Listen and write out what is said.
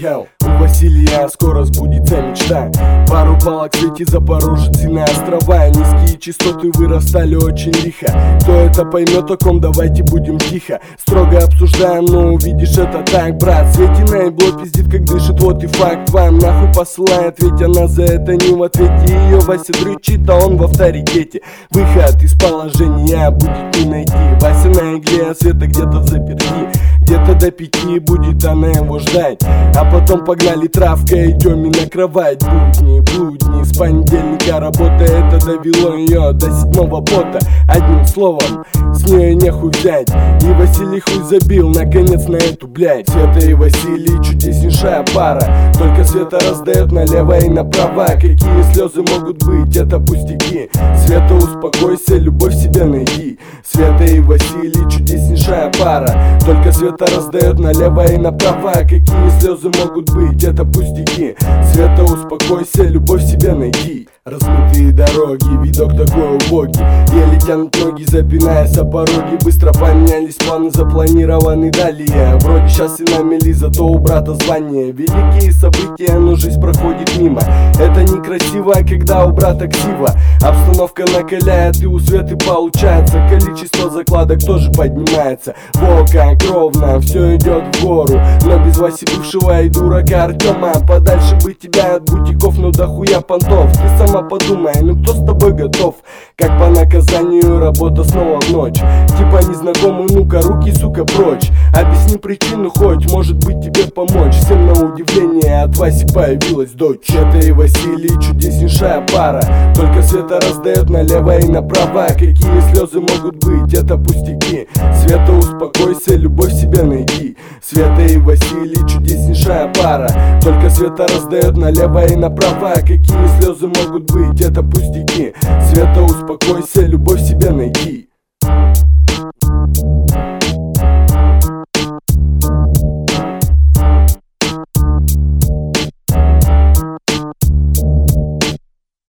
Hell. У Василия скоро сбудется мечта. Пару палок в свете Запорожец и на острова. Низкие частоты вырастали очень лихо. Кто это поймет, о ком давайте будем тихо. Строго обсуждаем, но увидишь это так, брат. Светина ебло пиздит, как дышит, вот и факт. Вам нахуй посылает, ведь она за это не в ответе. Ее Вася дрючит, а он в авторитете. Выход из положения будет не найти. Вася на игле, а Света где-то заперти. Где-то до 5 будет она его ждать. А потом погнали травка, идем и на кровать. Будни, с понедельника работа. Это довело ее до 7-го пота. Одним словом, с нее нехуй взять. И Василий хуй забил, наконец, на эту блядь. Света и Василий чудеснейшая пара. Только Света раздает налево и направо. Какие слезы могут быть, это пустяки. Света, успокойся, любовь себе найди. Света и Василий чудеснейшая пара. Только Света раздает налево и направо. Какие слезы могут быть, это пустяки. Света, успокойся, любовь себе найди. Размытые дороги, видок такой убогий. Еле тянут ноги, запинаясь о пороге. Быстро поменялись планы, запланированы далее. Вроде сейчас и на мели, зато у брата звание. Великие события, но жизнь проходит мимо. Это некрасиво, когда у брата ксива. Обстановка накаляет, и у Светы получается. Количество закладок тоже поднимается. Во, как ровно, все идет в гору. Но без Васи бывшего и дурака Артема. Подальше бы тебя от бутиков, но дохуя понтов. Ты сама подумай, ну кто с тобой готов? Как по наказанию, работа снова в ночь. Типа незнакомый, ну-ка руки, сука, прочь. Объясни причину хоть, может быть тебе помочь. Всем на удивление от Васи появилась дочь. Света и Василий чудеснейшая пара. Только Света раздает налево и направо. Какие слезы могут быть, это пустяки. Света, успокойся, любовь себе найди. Света и Василий чудеснейшая пара. Только Света раздает налево и направо. Какие слезы могут быть, это пустяки. Света, успокойся, любовь себе найди.